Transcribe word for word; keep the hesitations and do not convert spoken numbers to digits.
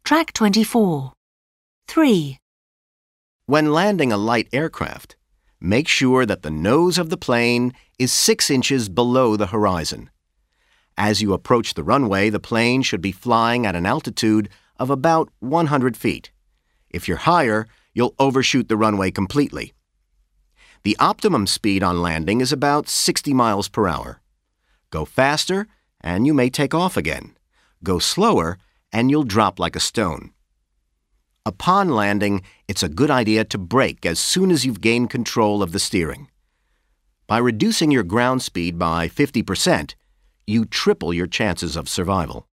Track twenty-four. three. When landing a light aircraft, make sure that the nose of the plane is six inches below the horizon. As you approach the runway, the plane should be flying at an altitude of about one hundred feet. If you're higher, you'll overshoot the runway completely. The optimum speed on landing is about sixty miles per hour. Go faster, and you may take off again. Go slower, and you'll drop like a stone. Upon landing, it's a good idea to brake as soon as you've gained control of the steering. By reducing your ground speed by fifty percent, you triple your chances of survival.